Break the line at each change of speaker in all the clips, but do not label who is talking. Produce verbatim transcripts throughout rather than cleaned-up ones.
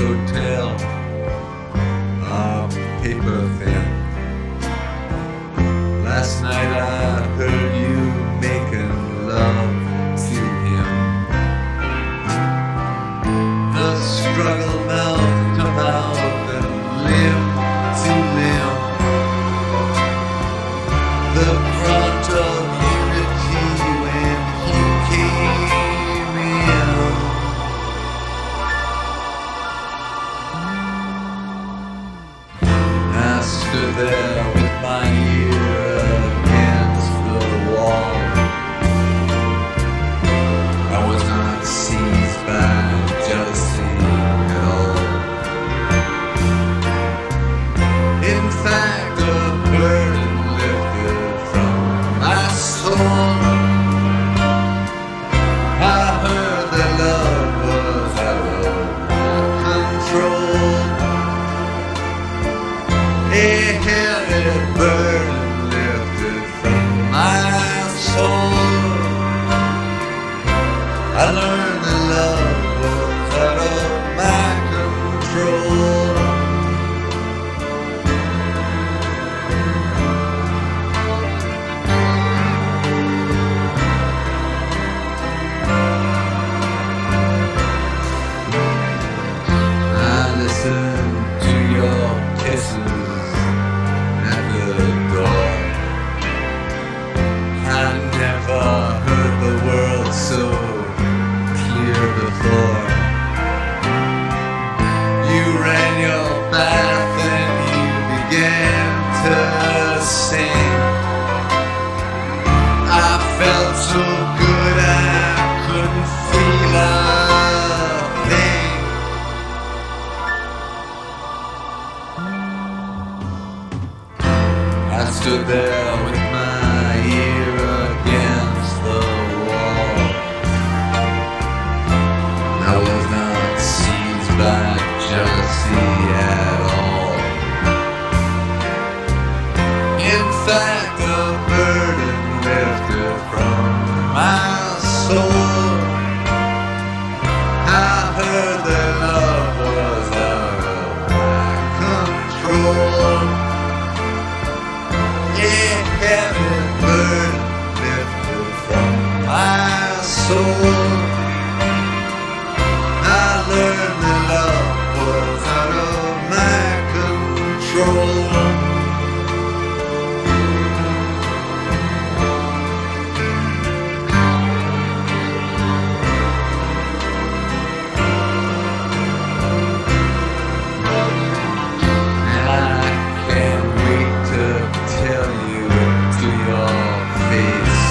hotel are paper thin. Last night I heard you making love to him. The struggle mouth to mouth and limb to limb. The brunt of unity when he came in. I stood there with my ear against the wall. I was not seized by jealousy at all. In fact, a burden lifted from my soul. I heard that love was out of my control. A heavy burden lifted from my soul. I learned that love was out of my control. I listened to your kisses at the door. I never heard the world so clear before. You ran your path and you began to sing. I felt so good I couldn't feel a thing. I stood there with my ear against the wall. I was not seized by jealousy at all. In fact, a burden lifted from my soul. I heard that love was out of my control. Yeah, heavy burden lifted from my soul. I learned that love was out of my control. And I can't wait to tell you to your face.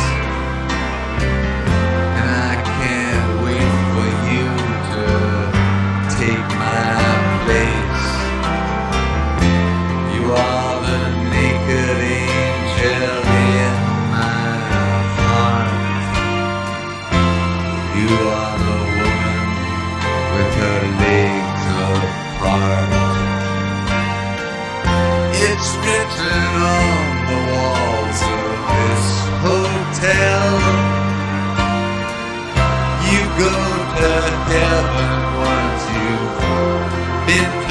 And I can't wait for you to take my place. You are the naked angel in my heart. You are the woman with her legs apart. It's written on the walls of this hotel. You go to heaven once you've been